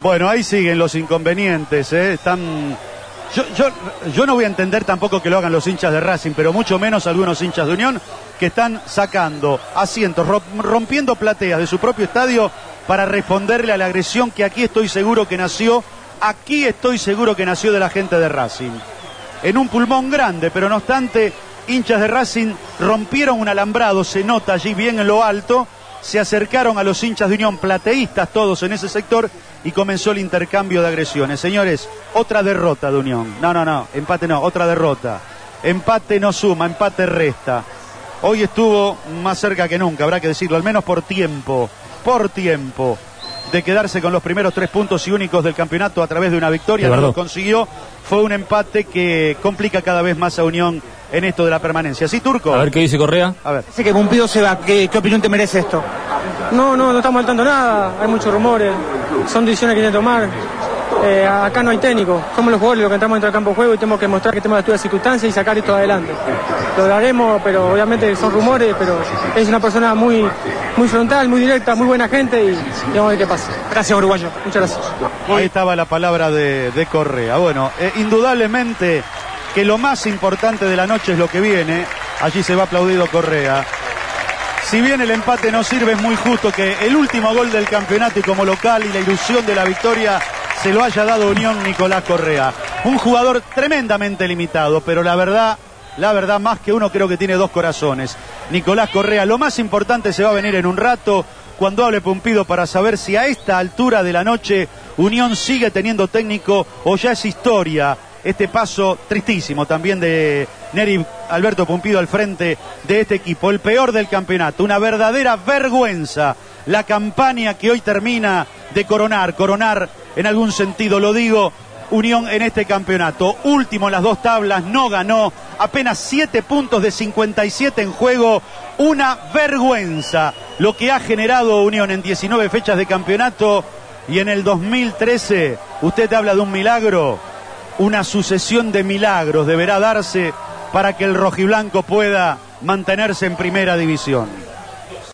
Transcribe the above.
Bueno, ahí siguen los inconvenientes, están... Yo no voy a entender tampoco que lo hagan los hinchas de Racing, pero mucho menos algunos hinchas de Unión que están sacando asientos, rompiendo plateas de su propio estadio para responderle a la agresión que aquí estoy seguro que nació de la gente de Racing. En un pulmón grande, pero no obstante, hinchas de Racing rompieron un alambrado, se nota allí bien en lo alto, se acercaron a los hinchas de Unión, plateístas todos en ese sector, y comenzó el intercambio de agresiones. Señores, otra derrota de Unión. No, empate no, otra derrota. Empate no suma, empate resta. Hoy estuvo más cerca que nunca, habrá que decirlo, al menos por tiempo, de quedarse con los primeros 3 puntos y únicos del campeonato a través de una victoria. No lo consiguió, fue un empate que complica cada vez más a Unión en esto de la permanencia. ¿Sí, Turco? A ver qué dice Correa. A ver. Dice que Pumpido se va. ¿Qué opinión te merece esto? No estamos al tanto de nada. Hay muchos rumores. Son decisiones que tienen que tomar. Acá no hay técnico. Somos los jugadores los que entramos dentro del campo de juego y tenemos que mostrar que tenemos las circunstancias y sacar esto adelante. Lo haremos, pero obviamente son rumores, pero es una persona muy frontal, muy directa, muy buena gente y vamos a ver qué pasa. Gracias, uruguayo. Muchas gracias. Ahí estaba la palabra de Correa. Bueno, indudablemente que lo más importante de la noche es lo que viene. Allí se va aplaudido Correa. Si bien el empate no sirve, es muy justo que el último gol del campeonato y como local y la ilusión de la victoria se lo haya dado Unión Nicolás Correa. Un jugador tremendamente limitado, pero la verdad, más que uno creo que tiene 2 corazones. Nicolás Correa, lo más importante se va a venir en un rato cuando hable Pumpido para saber si a esta altura de la noche Unión sigue teniendo técnico o ya es historia. Este paso tristísimo también de Neri Alberto Pumpido al frente de este equipo, el peor del campeonato, una verdadera vergüenza la campaña que hoy termina de coronar en algún sentido, lo digo, Unión en este campeonato, último en las 2 tablas, no ganó, apenas 7 puntos de 57 en juego, una vergüenza lo que ha generado Unión en 19 fechas de campeonato y en el 2013, usted habla de un milagro. Una sucesión de milagros deberá darse para que el rojiblanco pueda mantenerse en primera división.